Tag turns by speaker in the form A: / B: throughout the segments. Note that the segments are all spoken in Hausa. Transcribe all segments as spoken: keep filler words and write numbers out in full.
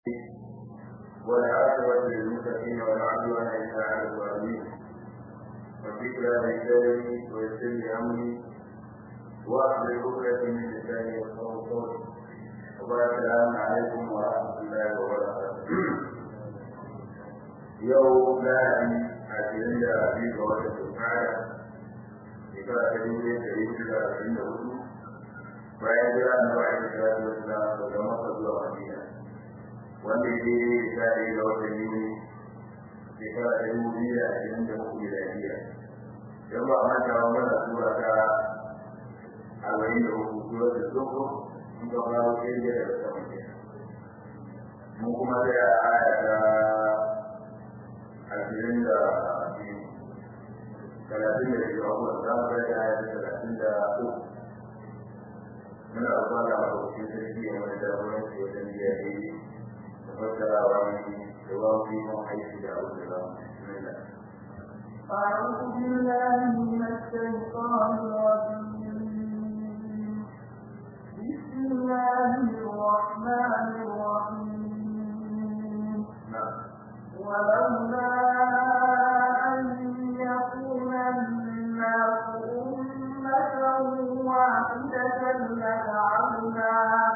A: والعاقبة للمتقين ولا عدوان إلا على الظالمين وذكرى لساني ويسر لي أمري وأحلل عقدة من لساني يفقهوا قولي وبارك السلام عليكم ورحمة الله وبركاته. يوم لا أجل أبيك وتسمعنا إذا تجد تجد عند وجود فإذا أن بعد الصلاة والسلام وجمع الله علينا wanda ya daidai da tare da wata yuni shekara ta dubu biyu da ashirin da uku miladiya don ba a manta wa mana tura ta arba'in da uku tura da zoko in ka fara sai da daga sama ke mun kuma sai a aya ta ashirin da biyu talatin da biyu abuwa za mu kai aya ta talatin da uku muna rufa da mafi sarki a wani jagoranci wajen biya daidai
B: أعوذ بالله من الشيطان الرجيم. بسم الله الرحمن الرحيم. ولولا أن يكون الناس أمة واحدة لجعلنا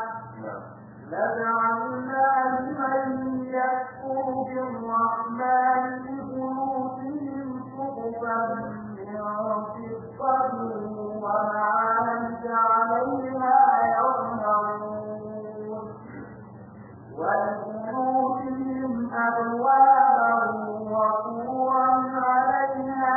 B: لجعلنا لمن يكفر بالرحمن لبيوتهم سقفا من فضة ومعارج عليها يظهرون ولبيوتهم أبوابا وسورا عليها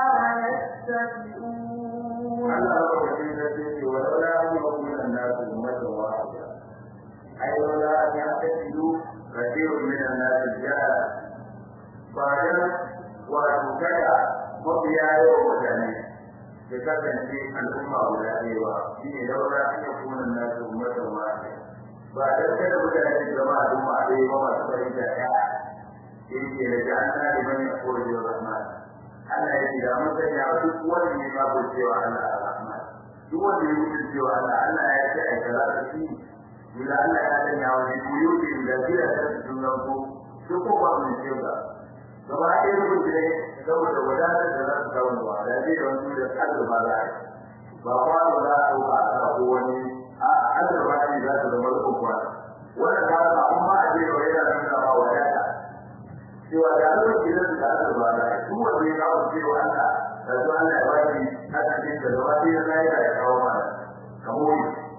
B: يتكئون.
A: ولولا أن يكون الناس أمة واحدة أي لولا أن يعتقدوا كثير من الناس الجهل فعلا وأتكدى مبيا يوم جميع بكثن في الأمة أولئك فيه لولا أن يكون الناس أمة واحدة بعد كده مجاهد الجماعة ثم عليه وما تفرد شاء إن لجعلنا لمن يقول الرحمن ألا إذا مثل يعطيك ولي ما قلت على الرحمن يقول يقول على ألا يشاء ثلاثة bila Allah ya sanya wani buyuti da gida da sunan ku duk ko ba mun ce ba gaba ɗaya ku ne saboda wadatar da za su kawo wa da zai da wani da azurba za a ba kwano za a ɗauka a ko wani a azurba ne za su zama rukun kwano wannan ka ga amma a jera wani yana nuna ba wadata cewa da zuwa gidan da azurba za a duk wanda ya kawo cewa Allah da zuwa Allah ya baki hakan da gaba ɗaya na ya kawo mana kamar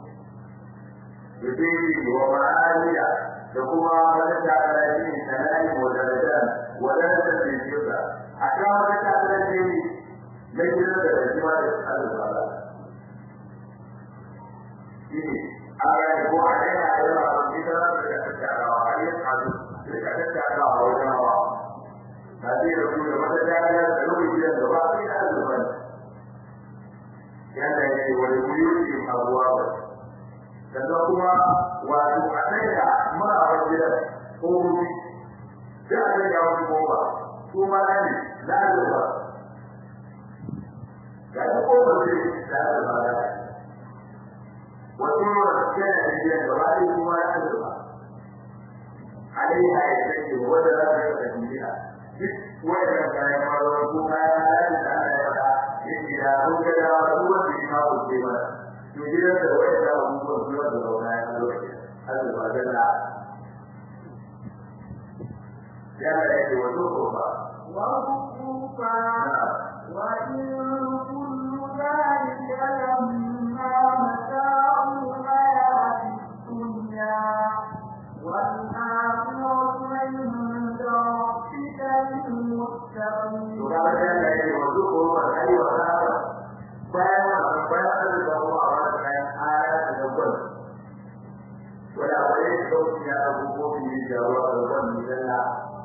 A: يبيني ومعانية لكما ولد على دين سلام ودرجان ودرجة في الجبة حتى ولد على دين ليس لدى الجوال يسأل الله أرى يقول علينا أيضا ربنا لكتشعر وعليك لكتشعر وجنوا هذه رسول وتجعل سلوك جلد وعليك أزفا يعني ولبيوتهم أبوابا daga kuma wato a kai da ma'awar gidan ko wuri da a zai yawon goma su ma na ne na zuba ga yi koma zai da zuba da wato yawan yana da gidan gaba ɗaya kuma na zuba alaiha ya zai wanda za ta yi kasance duk wajen kayan marawar ko kayan lalata da ana yaba yake da sun gada wasu wanda ya kawo ce mana يجب أن يكون أبوه وزوجه وما يعملون هذا ما جل جل وزوجها
B: وزوجها وإن كل ذلك لما متاع الحياة الدنيا والآخرة عند ربك للمتقين.
A: وزوجها أيها bayan bayan da Allah ya bayan aya da gaba wala wai da ya abubuwan da ya jawo da wannan dalla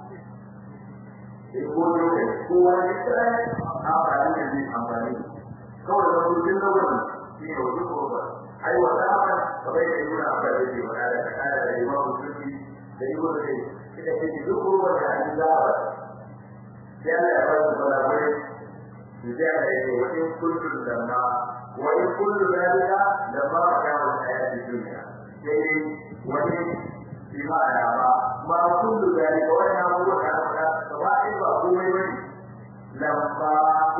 A: sai ko ne ko wani sai a bayan da zai amfani kawai da mutum da wannan shi ne wani ko ba ai wata ba bai da yana ba da shi wala da kada da yawa mutunci da yawa da kida ke duk ko ba da Allah ba sai Allah ya ba da wani لذلك وإن كل لما وإن كل ذلك لما كان الحياة الدنيا يعني وإن بمعنى ما ما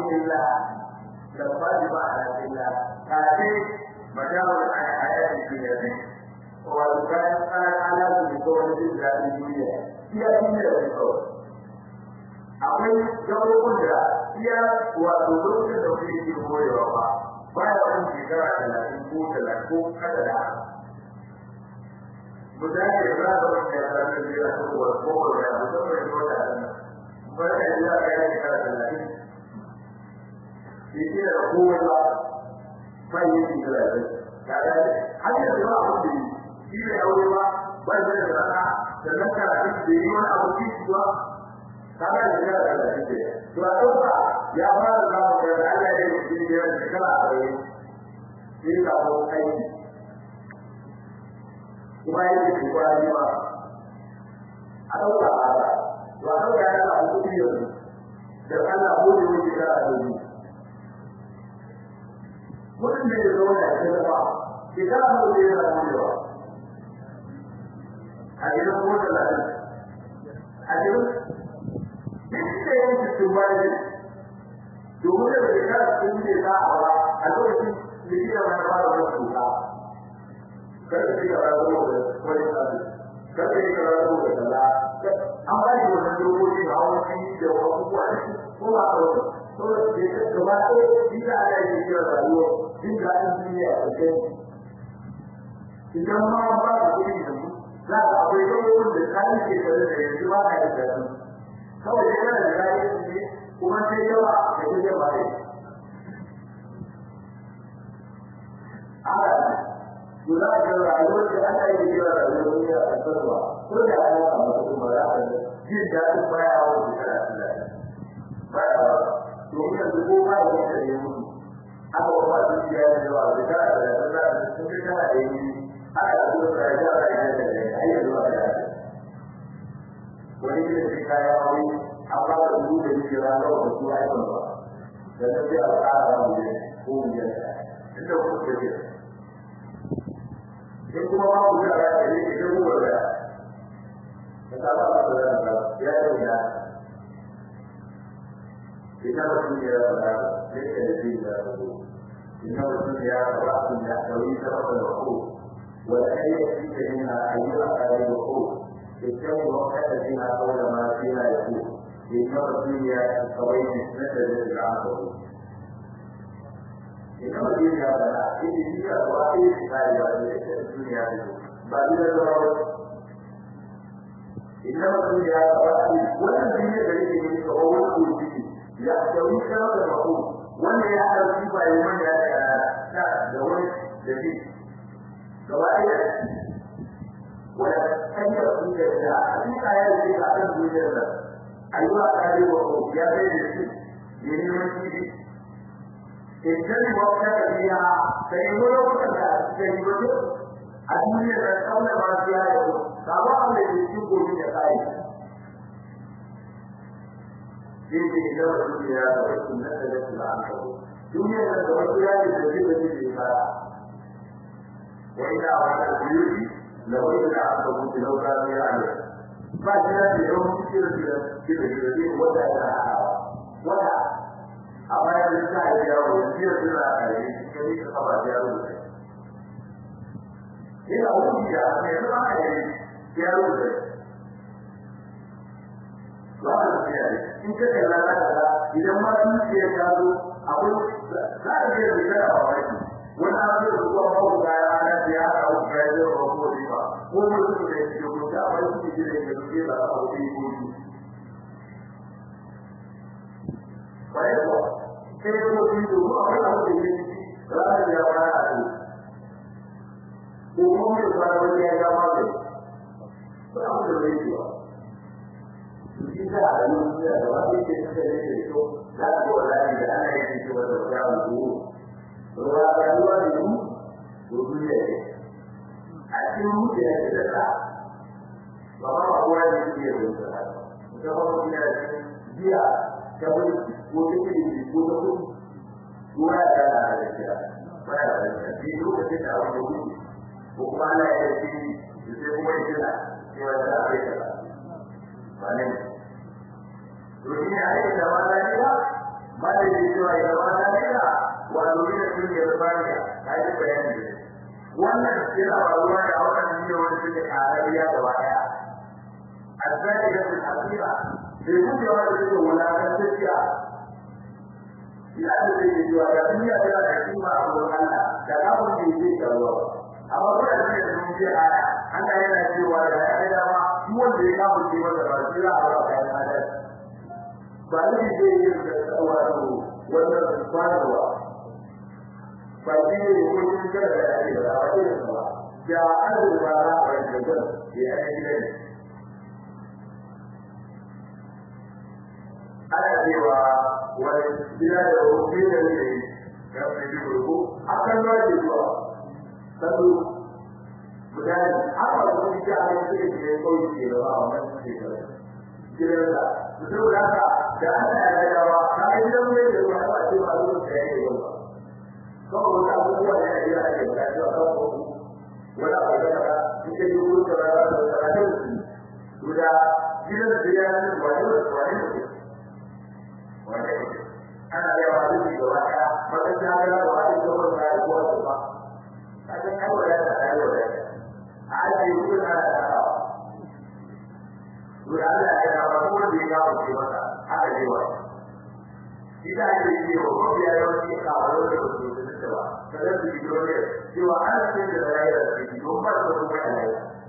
A: illa lamma bi ma'ana illa kace majawul ayati dunya wa kan kana ala bi kawai da duniya iya duniya da kawai akwai gabobin da iya wato lokacin da kuke yi koyewa ba baya wani shekara talatin ko talatin ko kada da mutane da za su wani ya zama da ya zo wa kowa da musamman da wata da barka da ya kai shekara talatin shi ke da kowa ba bai yi shekara da kaga har yanzu ba abu da shi ne aure ba bai da rana da nan karatu da yi wani abu ba kaga da ya da shi to a dauka ya fara da da Allah ya yi shi da shekara arba'in sai ka ko kai kuma yake shi kwari ba a dauka ba to a dauka ya da kudi yanzu da Allah ko da yake da shi mutum ne da zuwa da shi ba shekara ko da ya da shi a gidan ko da lafiya a gidan da yake cikin bayan domin da bai kara sun ne za a ba a lokacin da shi da wani fara wani tuka kada shi ka rago da wani tsari kada shi ka rago da tsala an ba shi wannan dokoki da hawan shi da abubuwa ko ba a wani to da ke gaba ɗaya shi da ala yake kira rayuwa jin daɗin duniya a cikin idan ma ba da kuɗi da mu za ka akwai dokokin da kayan ke tare da yanzu ba ka da daɗi kawai dai yana da rayuwa ne kuma sai yawa da kuke ba ne ala kula da rayuwar da aka yi kira rayuwar ne a kasarwa ko da ana samu kuma za ka jin daɗin baya wa da Allah baya wa domin yanzu ko ba da yake da mutu aka ba su ya da yawa da ka da Allah sun ga kana da yi aka da rayuwa da rayuwa da ayyuka da wani da shi kaya wani amma da su da shi rana da su ayyukan ba da ta ce a tsara mu ne ko mu yi inda ku ke ce sai kuma ba ku da rayuwa ne ke ku da da ta ba da da ya yi da ita ba su ya da da ne ke da shi da ku ita ba su ya ba su ya kawai ta ba da ku wala ayyuka ke ina ayyuka da ku الجو وقت فيها قول ما فيها يقول إنما الدنيا القوي نزل العقل إنما الدنيا بلا إن فيها قوائد خارجة وليس الدنيا بعد ذلك إنما الدنيا قوائد ولا الدنيا التي يجب هو الكل يحتوي كما المقول ولا يعلم كيف يمن يا دول جديد قوائد ولا أي رسول الله أبيك يا ذي أن تجد أيها أهل وقوم يا بيت من المسجد إذن وقتك فيها فإنه وقتك سيبدو الدنيا تكون ما فيها يقول سواء الذي يشوفه من يقائد يجب إلى الدنيا والسنة التي عنه دنيا تتوجه لتجربة الإنسان وإذا أردت البيوت لو إذا عبدت لو كان يعلم فجاء اليوم كثير كثير كثير ولا ولا أما يرجع اليوم كثير كثير كثير خبر جاءوا إذا هو جاء يسمع جاءوا لا يعني إن كان لا لا إذا ما في جاءوا أقول لا يجوز ذلك ولا أقول الله تعالى يا أو كذا أو كذا هو مسؤول يقول كذا أو كذا كذا أو كذا فايقوا كيف يقولون أو كذا لا يجوز وهم يقولون يا جماعة فأقول لهم إذا علموا هذا ما يصير لا تقول لي أنا يجب أن أقول rayuwa da mu duniya ne a cikin mutiya da ta ba ba kowa ne ke da ta ta ba mu ya biya ta wani ko ta kiri ko ta ku ruwa da da ta ba ya da shi lokacin da wani ku ko kuma na ya ce sai kuma ya kira sai wanda ta kai ta ba ne to ni ai da wala ne ba da shi wannan yana faruwa da wannan ne wanda suke karariya da waya azali da al'ira da kuma wanda suke wulakan tafiya ya da yake cewa da duniya tana da kima a wurin Allah da kafin da yake kawo amma kuma da yake sun ji aya Allah yana cewa da ya da ma shi wanda ya kawo shi wanda ba shi ra ba kai Allah ba ne da yake da wato wannan subhanallah ba shi ne ko shi da da yake da wato ba ya Allah ba ra ba da ya yi da ana cewa wani gida da wani da ne ya fi ji gurgu akan ba da zuwa sanu mutane haka da wani da aka ce ke koyi ke da ba wannan ke da gidan da duk da haka da Allah ya ga ba ka gidan mai da ruwa ba ce ba zuwa da yake ba ko wata abubuwa da ya yi ake da shi ko wala ba da ka kike yi gurgu da da da da guda gidan da ya yi wani wani wanda ana da yawa duk da wata mata ta ga da wata ko ba da ko ba kaje ai wala da ai wala a ji ku na da ta duk Allah ya ga ba ko da ya ga ku mata haka dai wa idan ya yi ko ko ya yi ki ka wala da ku da ba kada su ji dole cewa an ce da rayuwar da ke don ba ko ba ne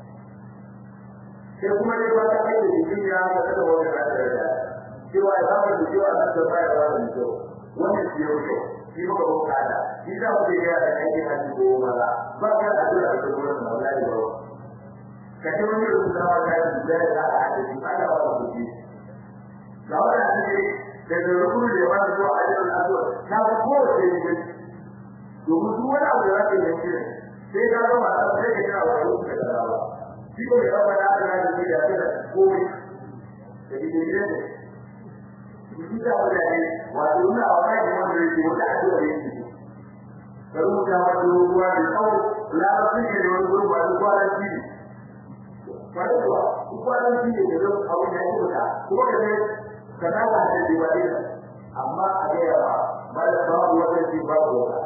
A: sai kuma ne ba ta kai da duniya da ta wani da cewa ya zama da cewa da ta bayar da wani to wannan shi yau to shi ba ko kada shi da ku ya da kai ka ji ko mala ba ka da da ko ko na wallahi ba ka ce wani da da da da da da shi ba da wani shi da wannan shi da da rukun da wani to a jirin azo ta ko ce ne domin duk wani abu da yake da shi sai ka ga ma sai ka kira wani da da ba shi ko ya ba da da da da ko da da kita berani waktu na orang yang memberi wata addu'a yake baru da wani ruwa da tsawo labarin da wani ruwa da kwanan shi kwanan ruwa kwanan shi ne da abu da yake da kuma da ne kana da da diwali amma a ga yawa ba da babu wata shi babu wata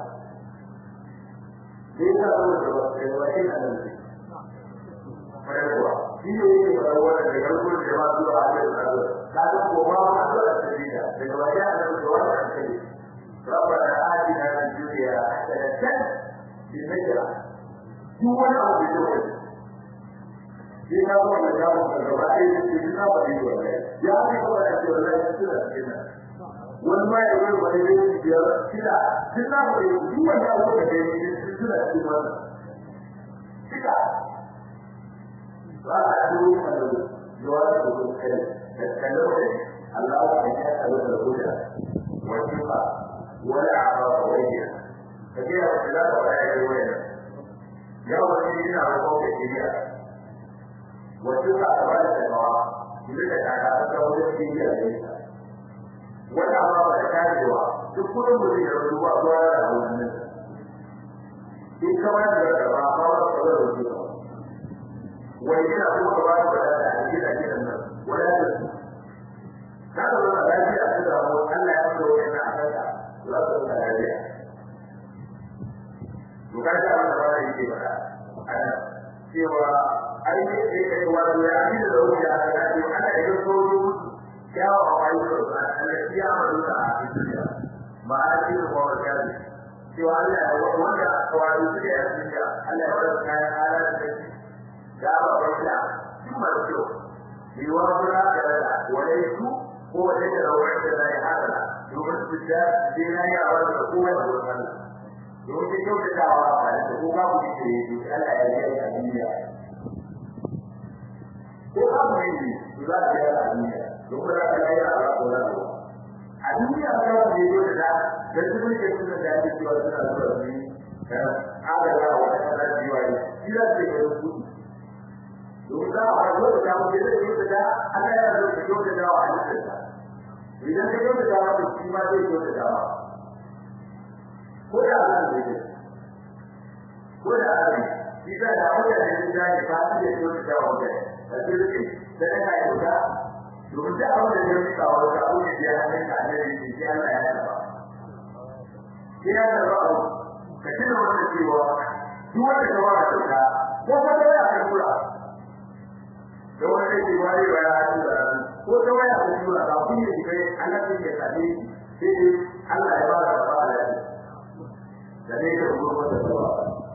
A: sai ka zo da wata da nan kwanan ruwa shi ne yake da wata da garko da ba zuwa a cikin kaga ko ba ma da tsira daga waya da zuwa kai rabbana atina fid dunya hasanatan fi dunya duk wani abu da yake shi ka zo da jawo da gaba ɗaya da shi na ba yi wa ya fi ko da shi wallahi suna cikin wani ma ya yi wani da shi ya kila shi na ba yi duk wani abu da yake suna cikin wannan kika ba a duk wani jawabi da kai تتكلم الله يسأل الهدى والتقى والعفاف والغنى فكيف الخلاف ولا يجوز يوم الدين على فوق الشريعة والتقى كذلك المواقف لذلك على أسرار الدين ليس والعفاف الكاذبة تكون مدير الرجوع ولا هو الناس إن كمان ذكر عفاف صدر الرجوع وإذا هو كمان ولا تعجيل أجل الناس ولا تسمع هذا هو الذي أخذه أن لا يمر إلا أخذه لا تسمع هذه وكان كما تقول يجيب أنا سوى أي شيء ويعمل له على ذلك أن يقول يا أبي الذي يعمل في الدنيا ما أجل هو الكاذب سوى أن وجه قواعد في الدنيا أن يقول كان على ذلك يا أبي ثم الشوق يوافق كذا وليس هو ليس له عندنا هذا يوم الجزاء دينا يعود القوة والمال يوم يوم الدعوة على الحقوق والشيء على أهل الدنيا هو أمري لا يا يوم لا تلاقي على قوله الدنيا كما يقول لا تقول كيف تجد الجوازات الأرضية هذا لا ولا لا جوازات إلا تقول domin za a farko da damu da zai yi da Allah ya zo da yau da dawa a cikin sa idan ka yau da dawa da shi ma zai yau da dawa ko da Allah ne ko da Allah shi da dawo da ne da ya ba shi da yau da dawa da da shi da da kai da domin da Allah ya yi kawo da abu da ya hana ka da shi sai Allah ya taba sai ya taba ka tuna wannan cewa duk wanda ka ba ka ko ko da ya ka kula da wanda ke wani ba ya tura ko da ya ka kula ka kun yi kai Allah ke tsare sai Allah ya ba ka ba da da ne ka gurbar da ba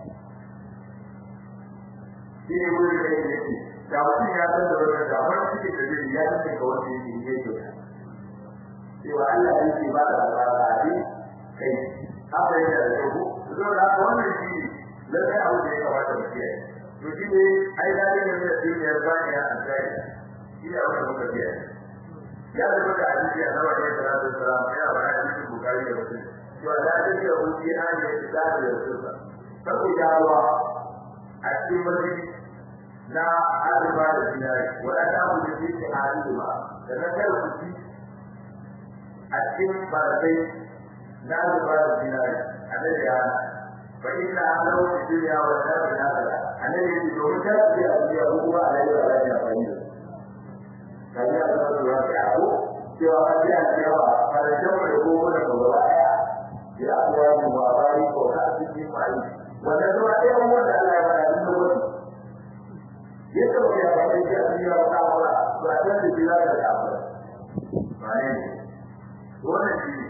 A: shi ne wani da yake da wani ya san da wannan da wani cikin da zai ya san ka wani yake yake cewa Allah yake ba da ba kai haka yana da yau zo da wannan shi lalle abu da ya kamata mu kiyaye to shi ne ai da ne da duniyar bani ya tsaya shi ne abin da muka kiyaye ya da muka hadisi a nawa ne da Rasul sallallahu alaihi wasallam ya fara cikin Bukhari da Muslim to da da ya wuce an yi da da Rasul sai ya wa a cikin masjid na alba da dinari wala ta mu da shi hadisi ba da na kai ku a cikin barai na alba da dinari annabi ya فإن أهله في الدنيا والآخرة هذا الذي يدعون كافر يقول عليه ولا يفعله كان يقول الواقع سوى أشياء سوى فالجمع يقول الرواية بأقوال وأبارك وكأس معين ونزوى أيضا ولا يفعله يتوى يا بني كافر وكأس وأتت بلاد الآخرة معين ونجي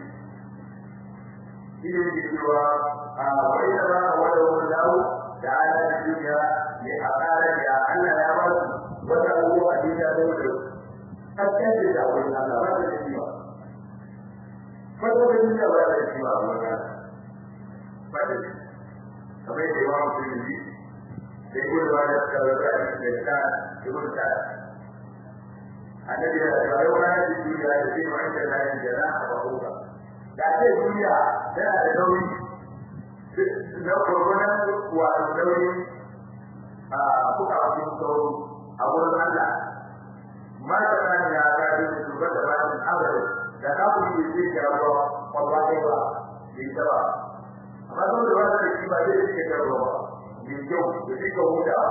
A: إلى الجواب وإنما وله الله تعالى في الدنيا لحقارتها أن لا يرد وتأوه أدينا دوله قد كانت دعوة الله ما تجدها فتوى الدنيا ولا تجدها أولا فتجد كما يتوى مسلمي يقول وانا استغرقاء الإنسان يقول تعالى النبي صلى الله عليه وسلم الدنيا يسير عند الله الجناح وحوطا لكن الدنيا لا تدوي na gurgunan wato nauyin a kuka abin sauro a wurin Allah ma da kan ya gari da su da bayan abada da ka ku yi zai ga ruwa kwalwa kai ba bi ta ba amma don da wanda shi ba zai ce ga ruwa bi kyau da shi ka huta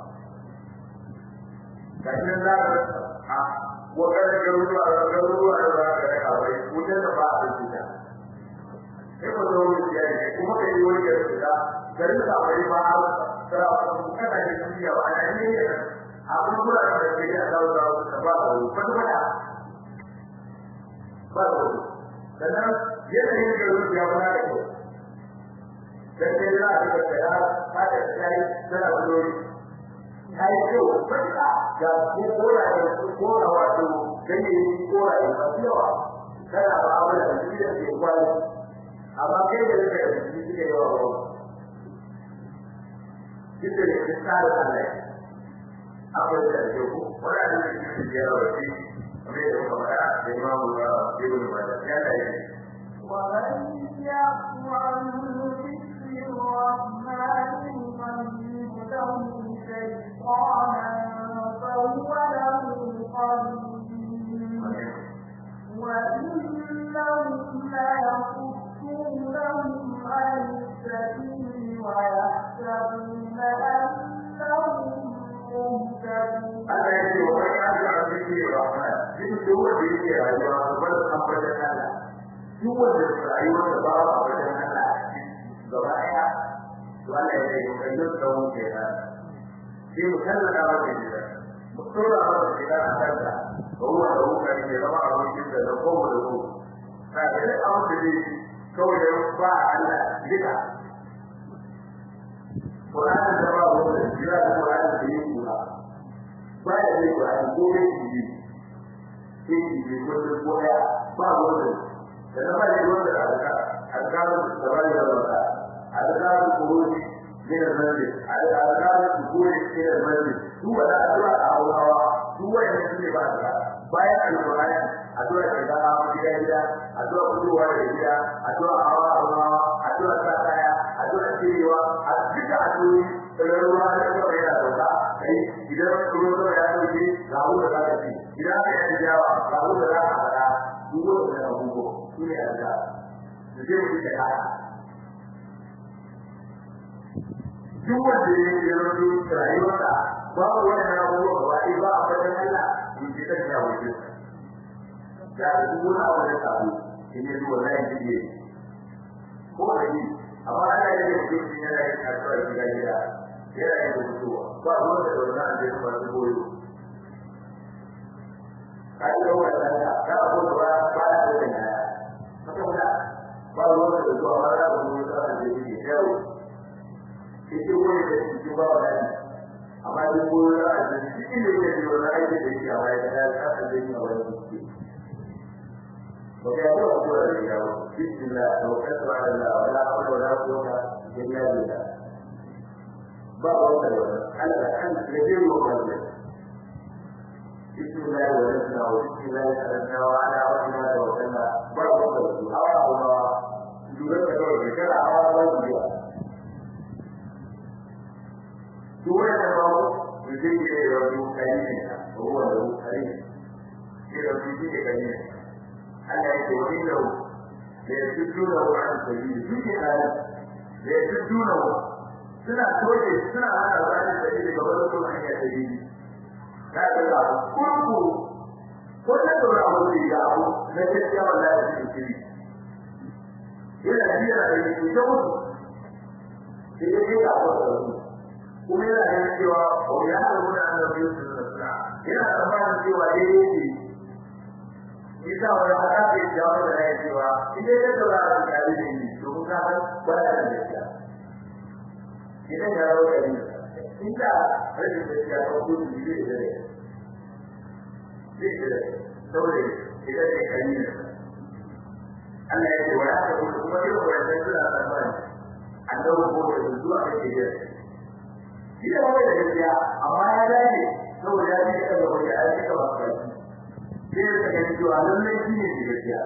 A: kan da a wakar da ruwa da ruwa da ruwa da ka bai wutar da ba a cikin sai ko zo ya yi kuma kai wani ya fita garin da bai ba tsara ko kada ne duniya ba ana ne a kuma da ke da dawo da ba ba ko da ba ko dan yana yin da ruwa ba da ko dan sai da aka tsaya ba da sai da wuri kai ko fata ga ko kora da kora wato dan ne kora da fasiyawa kada ba abu da shi da ke kwali amma kai da kake da shi kike yawa ba kike da tsare Allah akwai da yau wanda da shi ke yawa shi kuma da kuma da Imam Ibn Majah ya da yi
B: wa man yaqul bi rahmanin man lahu shaytanan fa huwa lahu qarin wa innahum la لهم عن السبيل ويحسبون أنهم مهتدون.
A: أنا يقول ومن يرجع به الرحمن جئت هو به رأيوه بل أبدا الله هو رأيوه بل أبدا الله ضبائع ولا يجب لهم فيها في مسلم أبدا جدا مقصود أبدا جدا أبدا وهو له كان يضبع من جدا لقوم له فهذا الأمر الذي kawai da ba Allah duka Qur'ani da ba wanda jira da Qur'ani da yake kula ba ya da Qur'ani ko ne shi shi shi ko da koya ba wanda da ba da wanda aka aka da ba da wanda aka kuruji min al-masjid aka aka kuruji min al-masjid duwa da addu'a a hawa duwa ne shi ba da bayan al-Qur'ani addu'a da ga a gida gida addu'a kuduwa da gida addu'a hawa hawa addu'a tsaya addu'a cewa a duka addu'o'i da ruwa da kuma yana dauka kai idan ruwa ya dauke ga abu da zaka ci idan ka yi jawa ga abu da zaka fada duk wanda ya hugo shine addu'a da zai mutu da haka duk wanda ya yi ruwa rayuwarsa babu wannan abubuwa ba sai ba a fadin Allah in ji ta ya wuce da duk wani abu da sabo in yi zuwa zai ji ko da yi amma ana yin mutum yana yin kasuwa gida gida yana yin mutuwa ba ruwan da wannan da ya faru goyo kai da wannan da ka abu da ba ba da wannan haka wala ba ruwan da zuwa ba da wannan da ya yi yau shi ke wani da shi ba wannan amma duk goyo da shi ne da yake wannan aiki da yake a waya da ka san da yake a waya وكان يقول الرجال بسم الله توكلت على الله ولا حول ولا قوة إلا بالله بعض الوقت على الحمد كثير وقليل بسم الله ولدنا وبسم الله سلمنا وعلى ربنا توكلنا بعض الوقت أرى الله يجب أن كذا أرى الله دون الأمر يجب أن يكون كريما وهو له كريم يجب أن كريما Allah ya ce wani lau da ya fito da wani sabili suke hali da ya fito da wani suna soke suna hana wani sabili ga wani kuma hanyar sabili na ga abu kurku ko ta dora abu da ya abu na gaskiya wallahi da shi kiri yana biya da yake ta mutu sai ya yi abu da wani kuma yana ganin cewa ko ya haɗa wani annabi Yusuf da suna yana tsammanin cewa daidai isa wani haka ke jawo da ya cewa idan ya dora da kari da ni to kun ga baya da gaskiya idan ya rawo da ni inda rashin gaskiya ko gudu ne zai da zai da saboda idan ya kari ne Allah ya ce wa ya ta kuma yau wannan suna tsammani annabi ko da zuwa da ke da idan wani da gaskiya amma ya dace saboda ya ji da wani ya ji da wani sai da kake cewa lallai shi ne gaskiya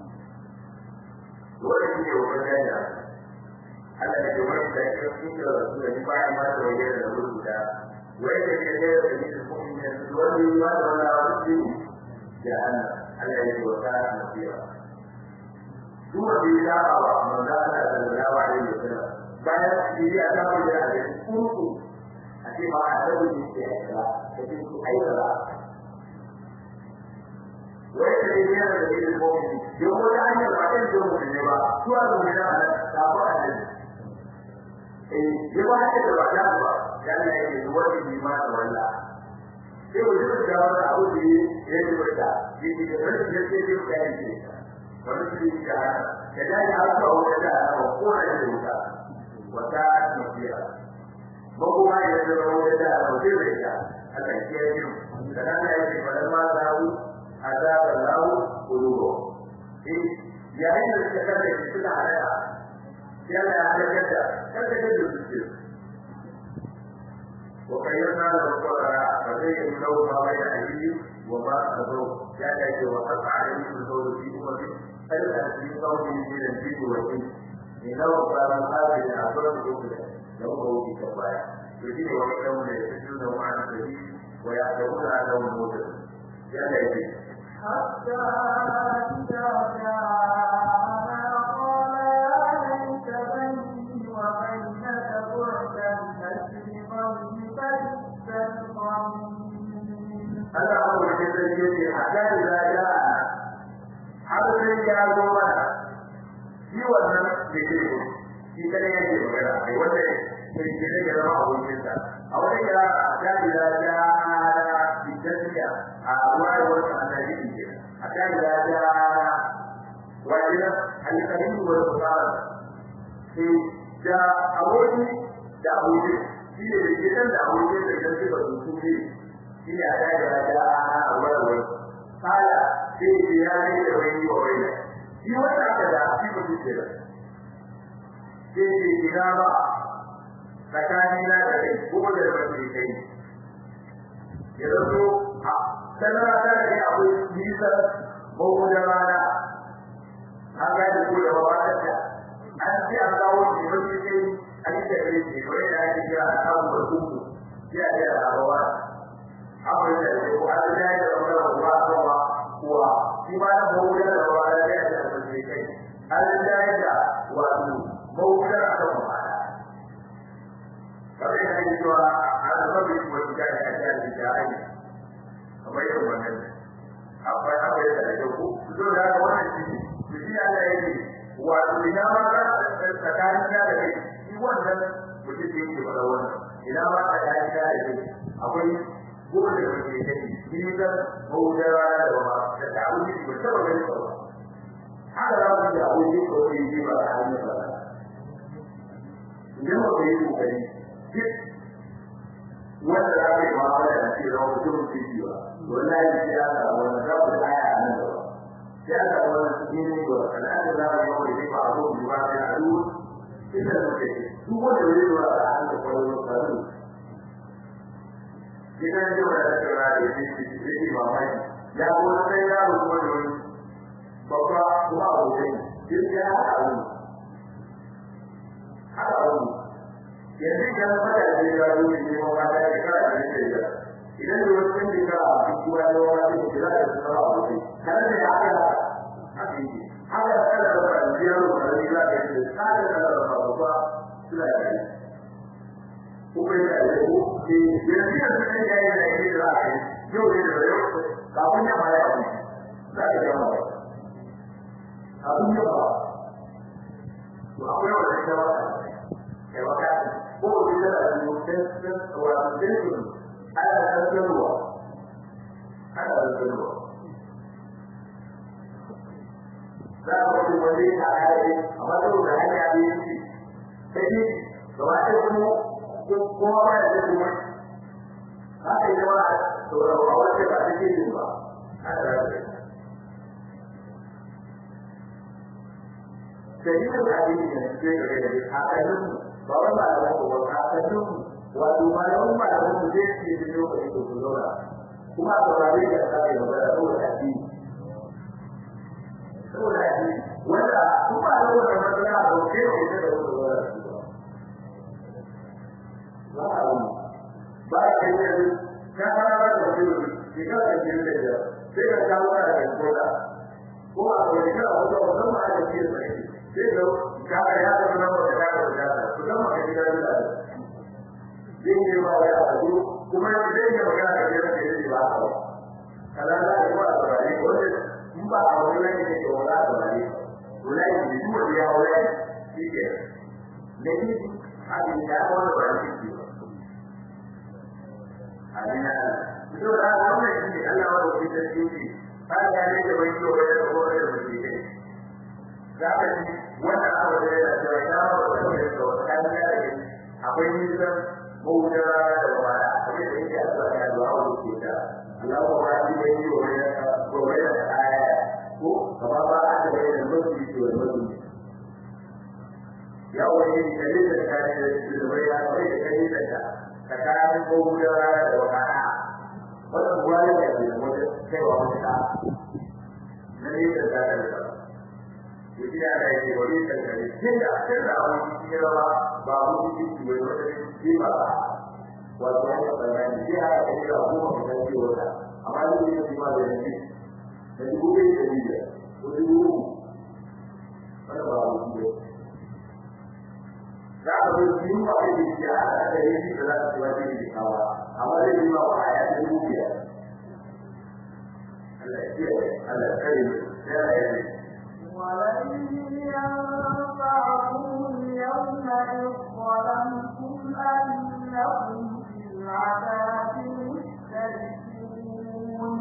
A: dole ne wannan yana Allah ya yi wani da yake cikin da su da ba ya ma da wani da rubuta wai da ke da yake da kuma ne dole ne ma da wani ya Allah Allah ya yi wata nasiha duk da ya ba manzo Allah sallallahu alaihi wasallam bayan shi ya ta da kurku a ce ba a da wani ya da cikin ayyuka wanda ne yana da irin mu'mini yau wani hanyar ba ta da mu'mini ba suwa da mu'mini a nan ta ba a nan eh ya ba ta da ba ta ba ya ne yake da wani bima da walla sai wani da ga wani abu da ya yi wata shi ne da wani da ke da kai ne wani shi ne da da da ya ba wani da ko da da wuta wata nasiya ba kuma ya da wani da wani da ya Allah ya yi da nan ya ce ba ma zawu azab Allah qulubo eh yayin da suka kada shi suka halaka sai Allah ya halaka da kada da zuciya wa kayyana da qara fa sai ya dawo ma bai da alihi wa ma azu ya da ke wa qata alayhi qawlu fi ummati alla fi qawli min al-jinn wa in ina wa qara hadi al-azab qawlu da ko ki kabaya to shi ne wani kawo da ya fito da wani da wa ya dawo da wannan mutum ya da yake
B: حتى إذا جاءنا قال يا ليت بيني وبينك بعد المشرقين فبئس القرين.
A: هذا هو الذي حتى إذا جاءنا حتى يا زمان في وزن بكره في كلمة بكره في وزن في كلمة ما هو الإنسان أو إذا حتى إذا جاءنا بالتسمية أوائل والأناجيل حتى إذا جاءنا وإذا الكريم والمقارن في جاء أولي دعوته في الجدل دعوته لجنسي والنسوخي في حتى إذا جاءنا أوائل قال في زيادة بيني وبينك في وقت كذا في مجلس في كتابة تكانينا لدي بقول المسيحين يدرسوا سنة تانية أقول ميسا موجودة معنا هذا يقول ووانا أنت أقول المسيحين أنت أريد وإن أجل أقول الكوكو جاء إلى أبوان أقول ذلك وأنا جاء إلى الله الله هو فيما موجودة ووانا جاء إلى المسيحين هذا جاء إلى وموجودة أكبر kamar yadda ake cewa an rabu shi wani jari a jari da jari kamar yadda wannan akwai akwai da ake ku zo da haka wannan shi ne to shi Allah ya ce wato ina ma ka tsakanin da kai shi wannan mutum da yake fara wannan ina ma tsakanin da kai akwai gobe da kake kai ni da bautar da ba da ta'awudi ba ta ba ne ba haka za mu ji abuji ko yi ba a hannun ba idan ba yi kokari wanda za ka yi ma'amala da shi zama mutum fiti ba wallahi shi ya ga wannan za ku da aya nan da shi ya ga wannan cikin ne ba al'ada za ka yi wani ne ba a zo ba sai a duk idan da ke duk wanda zai zo a hannun kwallon kwallon idan yau da ta ra da shi shi mamaki ya ko sai ya zo kuma da wani babba kuma abokai shi ya haɗa wani haɗa wani yanzu idan mata da ya zo ne neman mata ya kara da yake da idan da wasu kan da a cikin wani wani da kira da su fara abokai kada da ya haka haka yake haka da kada da ba da yaro da ya ga da shi kada da da ba ba suna da shi ko bai da ko ke yanzu da su ne ya yi da yake da shi yau ne da yau kafin ya fara abu za ka ga ba kafin ya fara to akwai wani shawara kai waka ko da da mutum wa mutum ana tsarkarwa ana tsarkarwa za a wani wani ta kare amma da wani hanya da yake sai da wani kuma kowa ba ya kuma haka yi ba to da wani ba ta ke yin ba ana tsarkarwa sai da abin da ke da haka yi ba wani ba da ba ka san wato malamin malamin su zai ce da lokaci da su zauna kuma a saurare da tsari da ba da saboda addini saboda addini wanda kuma da wannan matsala da ke da ita da su zauna ba a wani ba a kai da ka fara da su ne ka da shi da ya sai ka kawo da koda ko a wani ka wata wannan ma da ke sai sai da ka ya da nan da ka da su zama ka gida da zai yi ba ya azu kuma zai yi magana da yadda yake ba ka kala da ko a tsare ko in ba a wani ne ke wala da bari wallahi ne duk da ya wala shike ne ni abin da wani ba shi ke abin da da wannan shi Allah wa rabbi da shi ba ya ne da bai yi wala da wala da shi ke da ka ji wannan abu da ya da ya ba da wala da kan ya da akwai nisan mawuta da wala kamar da yake Allah ya zuwa wa ke da Allah ko ba shi bai yi wa ya ko bai da aya ko kama ba a da bai da mutum shi wa mutum ya wani da ne da kai da bai ya bai da kai da ta tsakanin mawuta da wala wannan wani da ke da mutum kai wa mutum ne da ta da yake da yake wani da kai kinda kinda wani cikin rawa ba mu cikin wani wani shi ba wato ya fara ne ya ga da kuma da shi wata amma ni ne shi ma da ni da dubu ne da ni da dubu wala ba mu ne da ba shi ma da shi ya da shi da za ta wani da kawa amma da ni ma ba ya da dubu ya Allah ya Allah kai ya ya
B: ولن ينفعكم اليوم إذ ظلمتم أنكم في العذاب مشتركون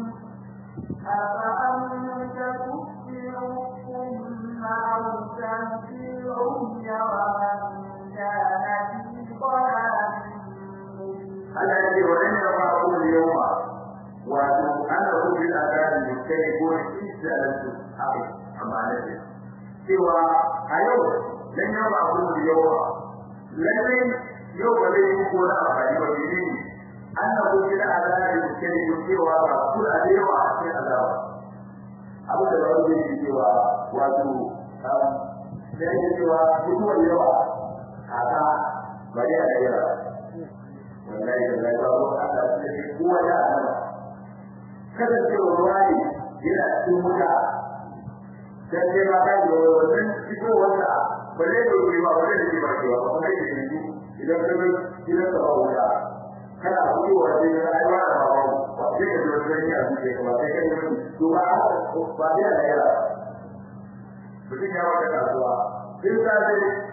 B: أفأنت تسمع الصم أو تهدي العمي ومن كان في ضلال مبين.
A: الذي ولن ينفعكم اليوم وأنكم في العذاب مشتركون إن سألتم حقا amanati cewa a yau dan ya ba ku yawa lalle yau ba zai ko da amfani ba ne annabi kida azabi kike cewa ba ku da yawa sai azaba abu da wani yake cewa wato sai yake cewa ku da yawa haka ba ya da yawa wallahi da Allah ba ko aka ce kowa ya azaba kada ce wani yana cikin muta dan sai ba kai da wannan fito wanda bare da wuri ba bare da ba ke ba kuma kai da shi idan ka ga idan ka bawo da kana fitowa da ai ba da bawo ba sai ka zo da ni a cikin ba sai kai mun to ba ba da ya mutum ya wata kasuwa sai ka ce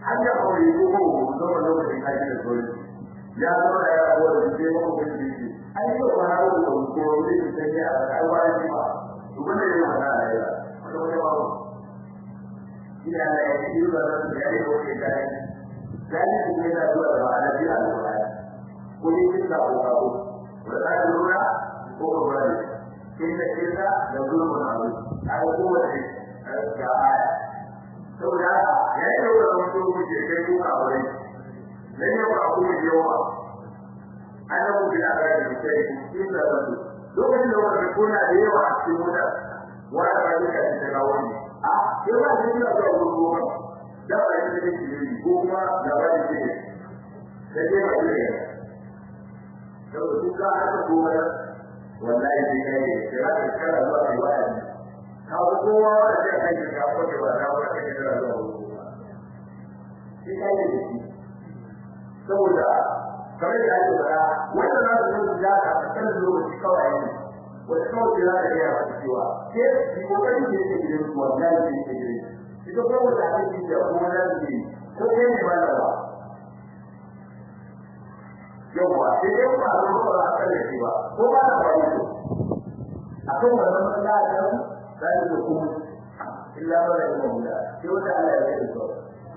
A: an ya kawai ko ko zama lokacin kaji da dole ya zama da ya rabuwa da sai ko ko shi an yi wa na ko ko wani da sai ya ga ai wani shi ba to bane ne wannan ayya to ne ba ina da yi da da ya yi ko ke da dai ko ne da zuwa da alaji alƙur'ani ko ne kin da ko ko wala lura ko ko wani kin da kin da da zuwa na ai ko wani ga aya saboda ya yi da wasu kuke kai ko a wurin dan yau ba ku yi yawa ana ku da ga da kai kin da wasu lokacin da wani kuna da yawa a cikin wuta wani ba duka ta ga wani a sai ba shi da ga wani goma da ba shi da shi ko kuma da ba shi da sai ba shi da saboda duka aka goma wallahi sai kai sai ba ka kara zuwa ga wani kawo kowa wanda zai kai da kawo da ba da wanda kai da zuwa shi kai da shi saboda kamar da ake fara wanda za su yi da ka kan lokaci kawai ne wanda kawai da za ka yi a cewa ke shi kokarin da yake gidan su wallahi da yake gidan shi ko kuma da ake yi da kuma da shi ko kai ne ba da ba yawa sai dai ba a zo ba a kare shi ba ko ba da ba ne akan wannan matsala sai da kuma illa bara da mu da sai wanda Allah ya yi to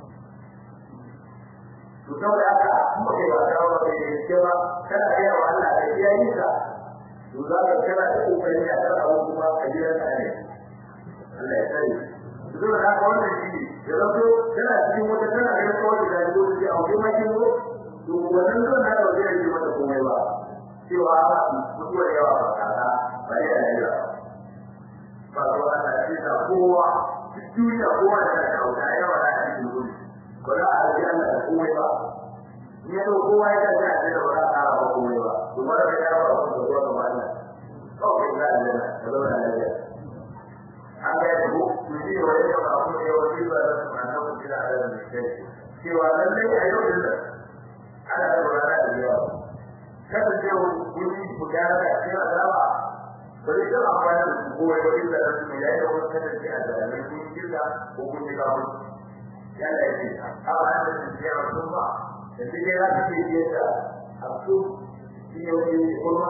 A: to saboda haka kuma kai ba dawo da cewa kana ga wa Allah da yayi ka to za ka kana da kokari a kan abu kuma a gidan ka ne Allah ya sani to saboda haka wannan shi ya zato kana cikin wata kana ga kawai da zo da abu mai kin zo to wannan zan da wajen yi mata komai ba cewa mutuwa yawa ba kaza ba ya yi ba ba ruwa da shi da kowa duniya kowa da ta kauta yawa da shi gudu ko da Allah da komai ba ne to kowa ya ta da da ba ta ba komai ba to ba da ya ba ko da ruwa ba Allah ko da Allah da da Allah aka yi ku shi ne wani da ba ku ne wani ba da mana ku da Allah da shi cewa lalle a yau da ana da ruwa da yawa kada ce ku ku ga da cewa da bari da amfani da su kowa da inda da su ya yi wani kasance a zalimi kun kirga ko kun ji kawo ya da yake a ba da su ya wasu ba da su ke za su ce ke da a su shi ne wani kurma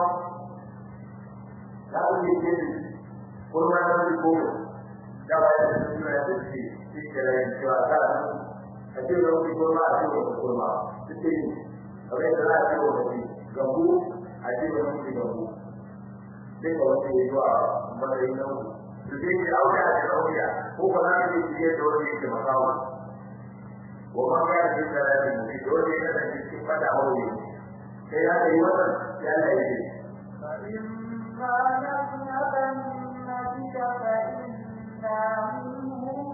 A: za ku ce ke kurma na wani kowa da ba da su suna da su shi ke da yin cewa ta a ce da wani kurma a ce wani kurma su ce yi kamar yadda za a ce wani gambu a ce wani gambu sai ba wata yi zuwa matsayin nan su zai yi auya da auya ko ba za ka yi fiye da wani yake makawa ko ma ya ce da rafi mu da wani ya kasance cikin fada aure sai ya yi wannan ya la yi
B: فإما نذهبن بك فإنا منهم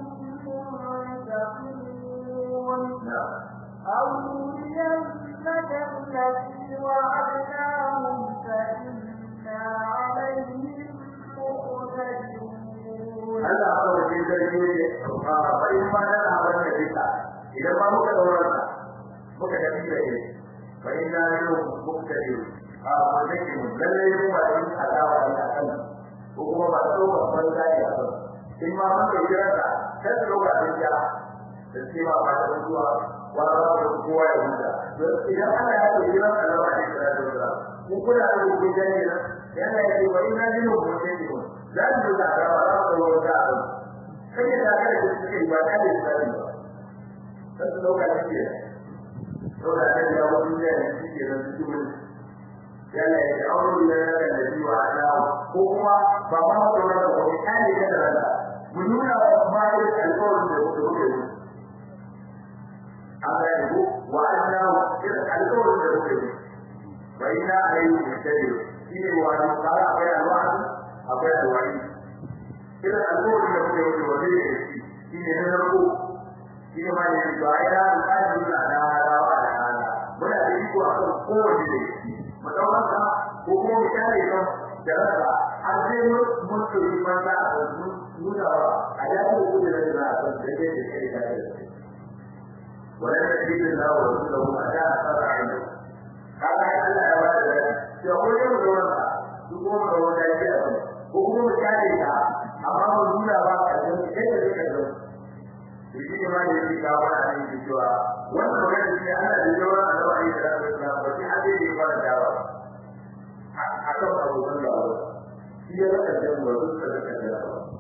B: منتقمون أو نرينك الذي وعدناهم فإنا عليهم مقتدرون
A: Allah aka wace sarki ne a bayan ma da abin da bisa idan ba muka daura muka da biya ne bayan na yau muka yi a wanda ke mun lalle mu ba yin alawa ne a kan ko kuma ba so ba ban da ya ba in ma muka yi raka sai da lokacin da da sai ma ba da zuwa wa ba da kowa ya huta idan Allah ya yi raka alawa ne da da mu kula da ku gane na yana yi wa ina ne mu mutum ne za mu da rawa da wanda kai da ga da suke ba da da sai ba sai lokacin da lokacin da wani ne yake da su yana yi aure da da da wa Allah ko kuma ba ba da wanda ko kai da da da mun nuna ba da alƙawarin da kuke yi aka yi ko wa Allah alƙawarin da kuke yi bayna ayi mutane shine wa da fara akwai alwa'd akwai alwa'i kira alƙawarin da kuke yi wa ne shine na farko shine ma ne ba ya alƙawarin da da da wa da muna da iko akan kowace da mutawaka ko kuma misali kan jaraba har sai mun mutu man da nuna wa a ya ko da da da da da kai da kai wala da cikin da wa da mu a da fara ayi kaga Allah ya bada da ya ko da mu da su ko da wanda yake da ko kuma misali ka amma mun nuna ba a cikin kai da kai da shi ne ma da yake kawo a cikin cewa wannan magana shi ana da yawa a gaba da yake da ba shi hade da fara dawa a kan abubuwan da Allah shi ya raka da mu da suka raka da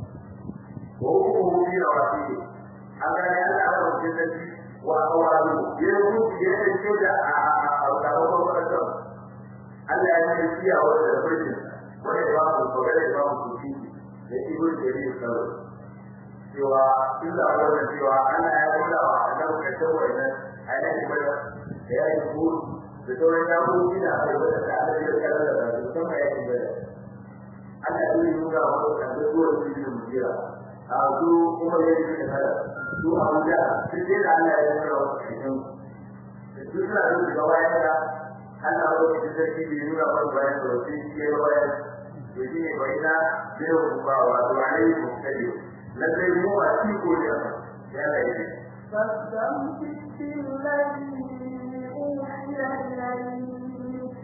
A: ko ko bi da wasi an ga ya da Allah ke da shi wa awalu ya ku ya ce da a a da ko ko da Allah ya yi shi a wannan birnin wanda ba ku ko da ba ku shi da ibn jarir sallallahu cewa illa wannan cewa Allah ya kula wa Allah ka tawo idan ainihin bada da ya yi buru da sauran dabobi da aka bada da Allah ya kalla da su kuma ya yi bada Allah ya yi nuna wa kan da zuwa cikin mujira a su kuma ya yi da kada su abuja sai dai da Allah ya nuna wa cikin su suna da gawayen da Allah ya yi da shi da nuna wa bayan da shi ke bayan to shi ne bayina da yau ba wa alaihi wasallam لكن هو أتيك لها يا ليلي
B: فاستمسك بالذي أوحي إليك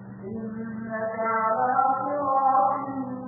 B: إنك على صراط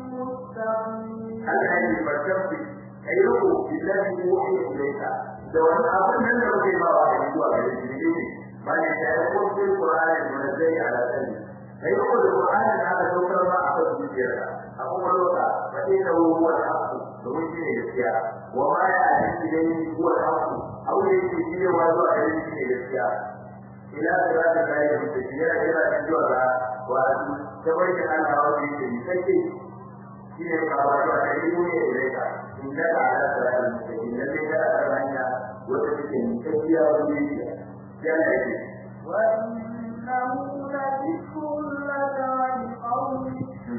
B: مستقيم
A: الذي فاستمسك أيوه بالذي أوحي إليك لو أن أظن أنه كما رأى يسوع بالإنجيل ما يقول في القرآن المنزل على سبيل فيقول القرآن هذا سوف ما أخذ بالجرة أقول لك فإنه هو الحق ومشي للسياق وما يأتي إليه هو الحق أو يأتي إليه ويضع إليه للسياق إلى صراط الله المستقيم إلى الجوع وتبارك أن ربك المستقيم فيه قرارات تعلمني إليك إنك على صراط المستقيم الذي لا أتمنى وتبارك المستقيم وبيك جل
B: وإنه لذكر لك ولقومك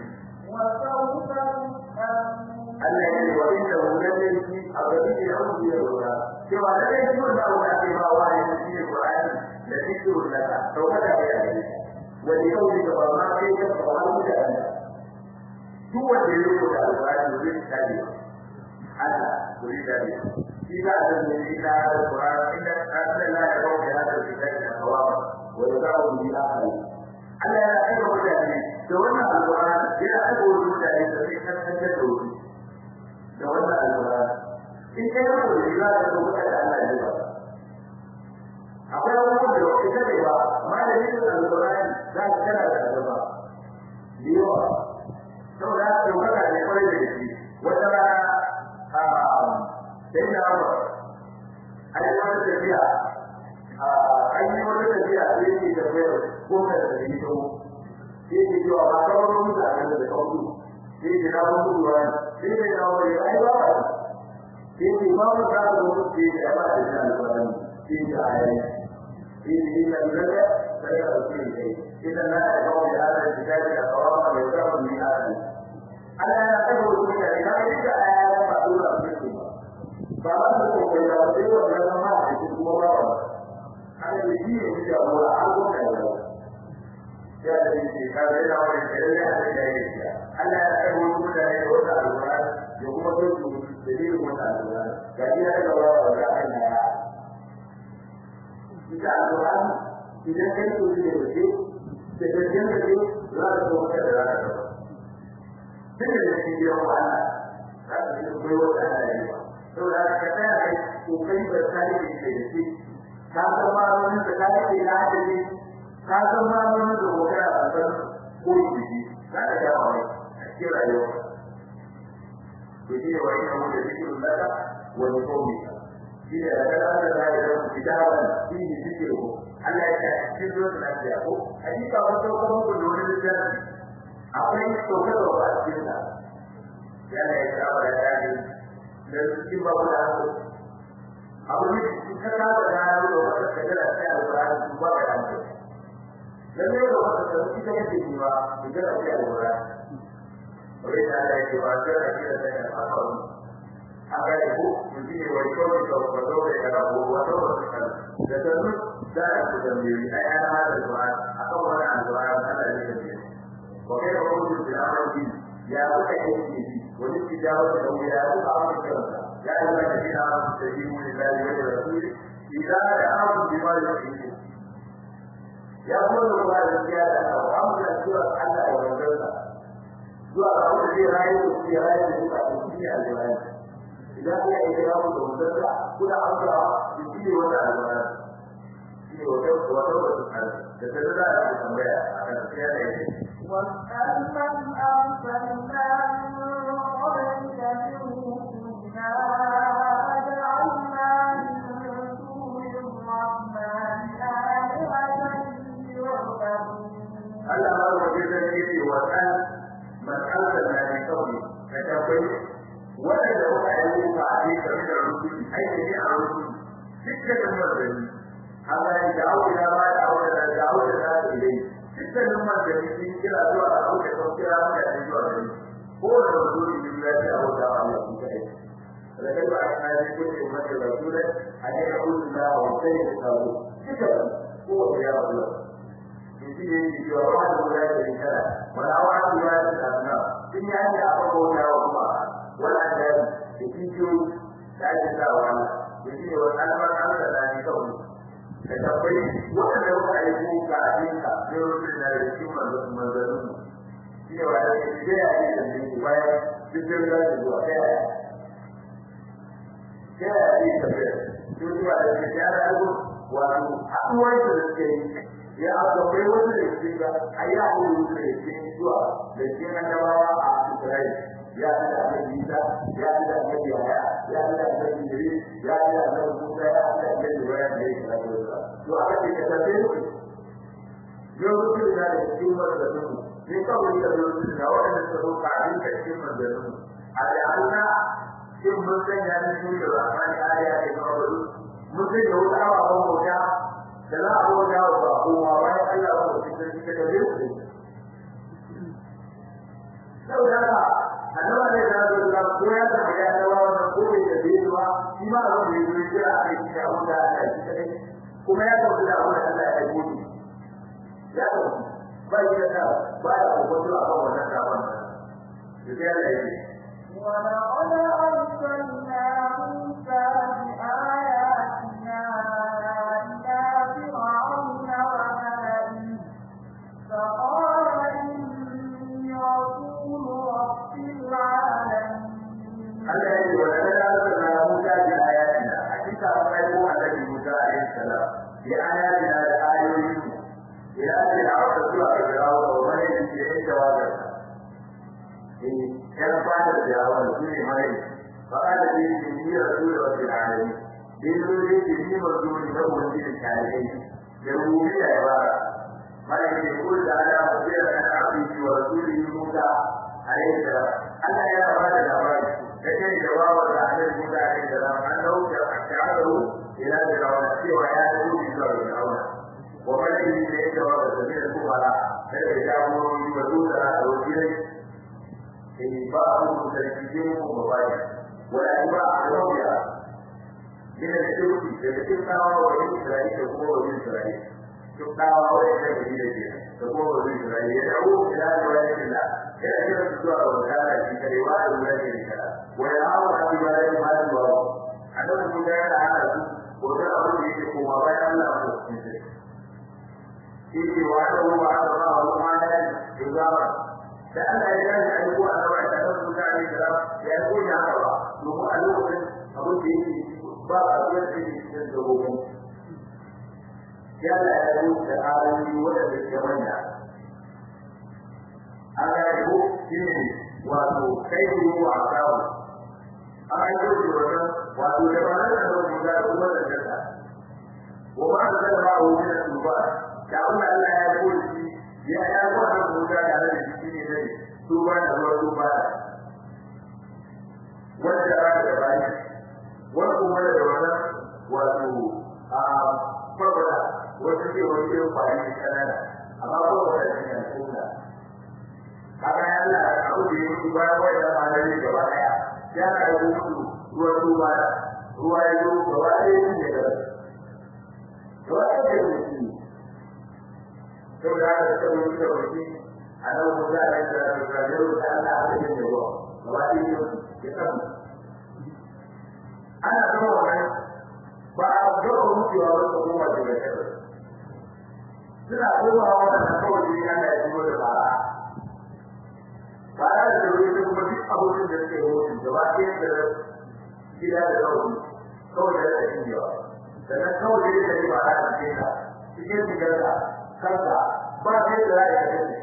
B: وسوف تسألون
A: Allah ya ce wa inda wannan shi a gaban da yau ya roda cewa da dai shi da Allah ke ba wa ne shi ne Qur'ani da zikrul laka to kada ya yi wa da yau da ba ma kai da ba mu da Allah duk wanda ya roda Qur'ani zai tsare Allah kuri da shi shi da da ne da Qur'ani inda Allah ya ba da hada shi da kawama wa yadawu bi ahli Allah ya aika mutane da wannan Qur'ani ya aika mutane da sai kan da dole da wannan alƙur'ani in kai da wuri za ka zo ka da Allah ya ba akwai wani da wani da ba amma da yin alƙur'ani za ka kana da gaba yiwa saboda haka yau kana ne kwarai da shi wata rana a sai na ba ai wani tafiya a an yi wani tafiya sai ke da bayar ko ka da yi to sai ke cewa ba ka wani mutane da kawo sai ke na wani ruwa sai ke na wani ai ba ba sai ke ba mu da wani sai ke ba da shi alƙur'ani sai ke ayi sai ke yi da daga sai ka sai ke idan na da kawo da hada da kai da kawo da ya kawo ni hada Allah ya kawo shi da ya yi da aya da ba dole a cikin ba ba ba ko ko da sai wannan ma da kuma ba ba ana da shi ne da Allah a gaba da ya da shi ka da ya wani da ya da ya yi Allah ya kawo shi da ya wata alƙur'ani ya kuma so su da dinin wata alƙur'ani ga ya da ba ba da Allah ya ita alƙur'ani idan kai so ne da shi da gaskiyar da shi za ka so ka da rana da sai da shi ya wa Allah za ka yi koyo da Allah ya yi to da ka tsaya kai ko kai ba sai da shi da shi ka san ma wani da ka yi da shi ka san ma wani da ko ka san ko shi za ka ga wani cikin rayuwa to shi ne wani abu da zikirin laka wani komi shi ne da kada Allah ya yi da kitabun shi ne zikirin Allah ya ce cikin zuwa lafiya ko hakika wato kuma ku da wani littafi akwai tsoka da ba cikin sa yana ya ta ba da yi da cikin babu da haka abu ne ka ka da yaro da wata kadara sai alƙur'ani su ba da haka lalle da wata da shi da yake yi ba da da sai alƙur'ani wai da Allah ya ce ba da shi da sai alƙur'ani aka yi ko mutum ne wai kawai da wato da ya rabu wato da sanu da ku da mai ayana da Qur'an akan wannan alƙur'ani Allah ya ce ko kai ko ku da amali ya kuka yake ji wani tijawa da wani ya kuka amsa kansa ya yi da dina da dinu lillahi wa rasuli idan da amu bi ma yake ya kuma da ya da amsa cewa Allah ya yarda zuwa ga wanda zai rayu da rayu da duka cikin alƙur'ani idan Allah ya kira ku da mutunta kuna amsawa ki ji wanda alƙur'ani shi wata wata wata da ta da ta tambaya akan sai da yake
B: وَاسْأَلْ مَنْ أَرْسَلْنَا مِن قَبْلِكَ مِن رُّسُلِنَا أَجَعَلْنَا مِن دُونِ الرَّحْمَٰنِ آلِهَةً يُعْبَدُونَ
A: Allah ma wajen da yake wata man arsalna min qabli ka tabbai wanda muka yi ka a cikin da rusuli ai ne a rusuli dukkan manzanni Allah ya dawo da ba da dawo da dawo da da dai dukkan manzanni sun kira zuwa ga abu da kuma kira da zuwa gari ko da rusuli ne ya dawo da Allah shi kai da kai ba a kai ko da mata rasulai a ne Allah wa sai da dawo dukkan ko da ya Allah shi ne ke cewa ba da wani da kira wala wa'adu ya da Allah in ya yi a farko da kuma wala da shi ke da ya da wala shi ne wannan al'amari da ne kawai da tabbai wanda muka yi ko ka dinka sai wurin da cikin manzon manzon shi ne wanda ke da ya yi da ni bayan cikin da zuwa kai kai ya yi da kai to zuwa da ke da algo wato haduwar da suke ya aka bai wanda da cikin da ayya ko da cikin zuwa da cikin annabawa a Isra'ila ya da annabi Isa ya da annabi Yahya ya da annabi Idris ya da annabi Musa ya da annabi Ibrahim da Isa to aka ce ka tafi yau duk da da cikin da su ne kawai da yau da wanda su zo ka yi ka cikin da su a da Allah kin mun san ya ne shi da Rahmani ayya da kawai mun sai da wata awa ba mu ta da za a zo da ba kuma wai Allah ba shi da shi da yau saboda annabawa ne da su da ko ya da ya da wannan ko da da shi ma a wani ne ya a cikin da wanda ya yi kuma ya kawo da Allah Allah ya yi ya kawo ba ya da ba ya ko da wannan da wannan da ya yi
B: ولقد أرسلنا موسى بآياتنا إلى فرعون وملئه فقال إني رسول رب العالمين.
A: الذي ولقد أرسلنا موسى بآياتنا حتى أخرجوا النبي موسى عليه السلام بآياتنا لآيوين إلى فرعون سورة فرعون وملئه في جوابه كان بعد الجواب في مريم فقال لي إني رسول رب العالمين بيقول لي إني رسول له من العالمين يقول لي عبارة مريم يقول تعالى مصير أن عبدي ورسوله موسى عليه السلام ألا يا بعد الجواب لكن جواب الرحمن موسى عليه السلام أنه شعره إلى فرعون سوى حياته في فرعون وملئه إليه جواب سبيل الكفراء فإجابه وجود الوكيل بعضهم تلفزيون وموبايل والأنواع الرابعة من الشرك يتكلم وإن إسرائيل تقوم وإن إسرائيل تقوم وإن إسرائيل تقوم وإن إسرائيل يدعو إلى رواية الله يأتي الرسول وكان في كلمات ولاية الكلام ويعاون في ولاية ما الوراء عندما المجاهد على وتأخذ به موبايل الله إذ وعده وعد الله تعالى جزاء da Allah ya gani a ko a rawar da kan mutane da ya ko ya hawa domin a lokacin abin da yake ba a zuwa cikin cikin dogo ya Allah ya yi da ayoyi wanda ke wanda Allah ya ko shine wato kai ne ko a kawo an yi da wannan wato da ba da wani da kuma da kanta wa ba da ba wani da ba da Allah ya ko shi ya ya ko da mutum da Allah shi ne dai tuba da ruwa tuba wanda ba da bani wanda kuma da wannan wato a fara wanda ke wani fari kanana amma ko da shi ne kuma kaga Allah abu da yake ba wai da malami gaba daya ya ka yi mutu ruwa tuba ruwa ya zo gaba daya ne da to a cikin shi to da aka tsaro da wani ana mutu da aka tsaro da da Allah a cikin ruwa wani ne ya san ana da wannan ba a ga mutuwa ba ko kuma da kai suna kuma wannan kawai Allah ya yi da bara bara da wani kuma duk abubuwan da suke yi gaba ɗaya da gida da zaune kawai da rasa injewa sannan kawai da rasa riba a cikin ka cikin shigarka kanka ba sai da za a yi kasance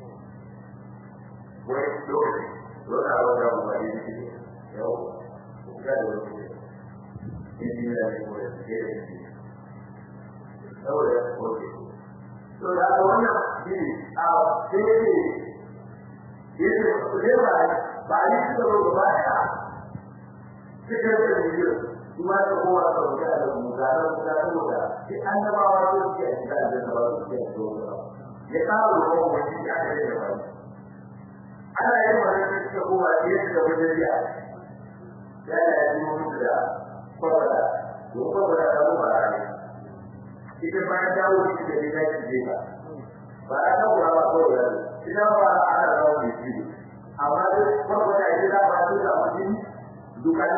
A: wani lokaci wani abu da abu ba ne da ke yau ga da wani injiniya ne ko da suke da injiniya saboda wani to da aka wannan shi a sai ne yake zai ba ba ni su da ba ya cikin da ne kuma da kowa da wani da mu ga da da saboda shi annabawa su ke a cikin da ba su ke so ya kawo ko wani ya da da ba ana yin wannan cikin kowa da yake da wani ya ya yi mu da kwabara ko kwabara da mu ba ne ita ba ta dawo da gida ce ba ba ta dawo ba ko da ina ba ana dawo da shi amma dai kwabara ita ba ta da mutum dukan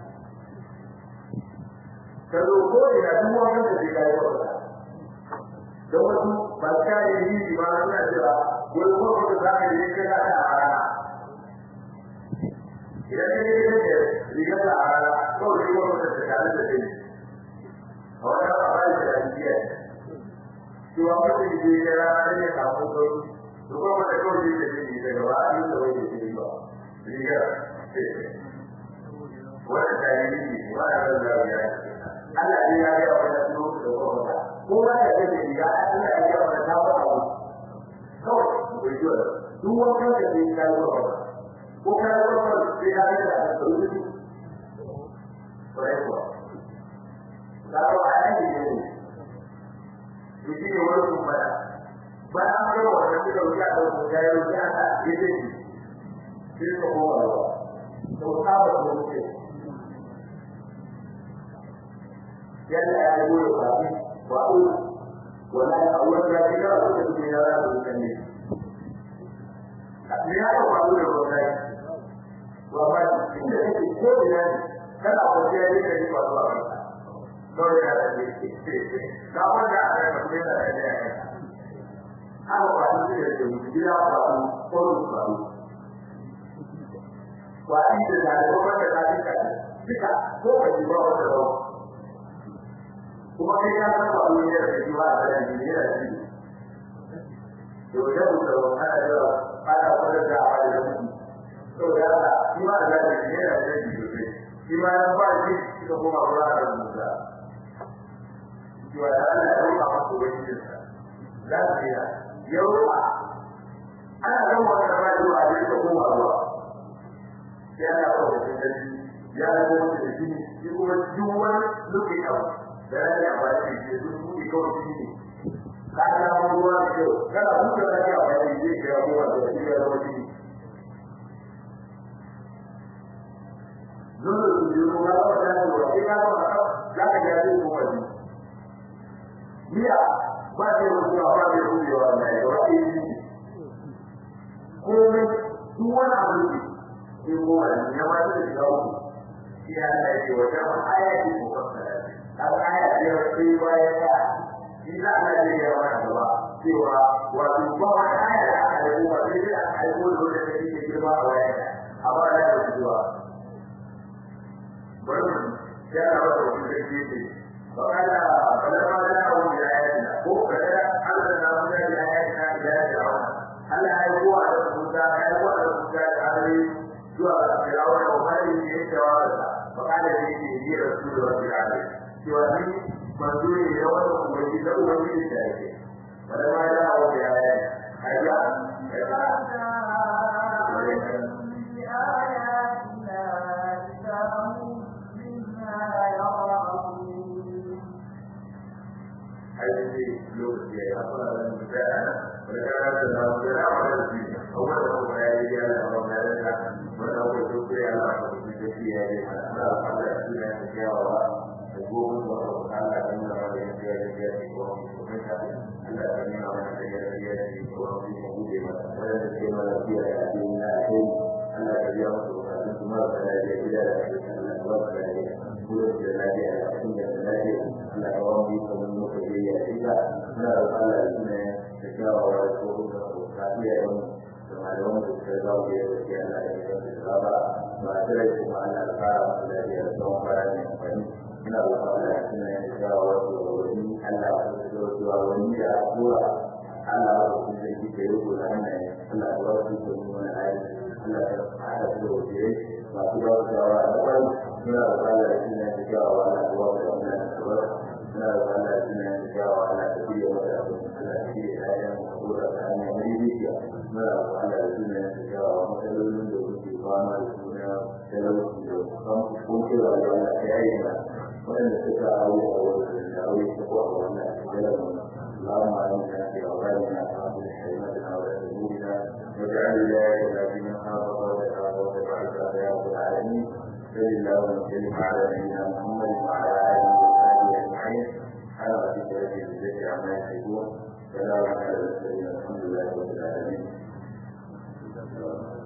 A: kazo ko ina duk wannan da ke kai wa da wasu ba ta yi ba suna jira wani ko da za ka yi kai da arana idan ne ne riga da arana ko ne ko da ta kare da shi a wannan abin da yake yi to a wata da ya rana ne ka ko to to ko da ko da yake yi daga ba a yi da wani da yi ba riga wanda ta yi ne ba da ya Allah ne ya ga wannan lokaci da kuma ko ba da yake diga Allah ya ga wannan ta ba abu to bai jiwa duk wanda da ke kai wa ko kai wa ko sai ya ga da rubutu ko da ba a yi ne to shi ne wannan kuma ba an ga wannan da wuya da ko ya yi ya ta yake shi ko ko ba to ta ba ko ne yalla ya yi wa ba wa wala awwal da kira da kuma ya ra da kanne ne ya ba wa da wannan wa ba shi da ke ko da kana ko da yake da ba ba to ya da shi ka wanda a da kuma da ya haka ba shi da ke gida ba ko ba wa inda da ko da ta ka duka ko ba ji ba da kuma kai ya san ba wani da ke ba da ni ne da shi to da mu da ana da ana fara da a da mu to da da shi ma da ni ne da shi shi ma ya ba shi ko kuma ba da mu da shi wa da Allah ya ba mu wani da da ya yau ana ga wannan ba da wa da ko ba ba ya na ba da shi ya ga da shi shi kuma duk wani lokaci da ya ba shi da su ne kawai shi ne kana ruwa ne kana huta da ya ba shi da ya ruwa da shi ya ruwa shi dole su yi ruwa da ta ruwa sai ka ba ka za ka ga shi ko wani biya ba da ruwa ba da ruwa ne da wani ko ne duk wani abu ne ko wani ya ba da shi ga wani ya da shi wata ayati ko kafara aya ce wacce bayan ya shi za a je ya wani gaba cewa wato ba wani aya da aka yi ba sai da aka yi wani wanda take ke girma a waya amma da ya ce cewa bari ya na wata wani da ke ce ba kada kada ma da wani ya yi ko kada Allah na wani ya yi na da ya yi Allah ya yi wa da kuka ya yi wa da kuka da Ali zuwa ga Fir'auna wa hali ne ya tawalla ba kada ne ke yi Rasulullahi alaihi cewa ni manzo ne da wani ubangi da ubangi da yake wala ma da hawo da ya haja ayi lokaci ya fara da mutane wala da da na da amana shi awwal da ya yi ya da wannan da wannan ko to ya Allah ko shi ya yi Allah Allah shi ne ya yawa gobe da Allah da nuna mana yadda ya yi ya ko kuma ta Allah da nuna mana da ya yi ya ko kuma mu da mana wanda ke mana fiye da abin da ake Allah da ya mutu da kuma da ya yi da Allah da wa da ya ko da lafiya da kuma da lafiya Allah ya wani ko mu ko ya yi da na Allah ne da shawa ko da ko ta ya yi kuma da wanda suka zawo ya wuce Allah ya yi wasu gaba ba a tare kuma Allah ya fara su da ya tsawon fara ne amfani ina da fara da suna yin jawo wasu wani Allah ya wasu da wasu wani da tura Allah ya wasu da shi ke yi kula da Allah ya wasu da wani ayi Allah ya fara da wasu masu ba su jawo a kwan suna da fara da suna yin jawo Allah ya wasu da wani ayi suna da fara da suna yin jawo Allah ya fiye wata abin Allah ya fiye ayan kura da hanyar rijiya muna da Allah ya suna yin jawo matsalolin da kuke fama da suna talauci da kan kuke da Allah ya yi na waɗanda suka aure a wurin da aure su ko a wannan jalar اللهم علمنا في أوغاننا وأصلح حرمتنا وأمورنا واجعل ولايتنا في من خافك وتقاك وتبعك يا رب العالمين صل اللهم وسلم على نبينا محمد وعلى آله وصحبه أجمعين على ربك رب العزة عما يصفون سلام على المرسلين الحمد لله رب العالمين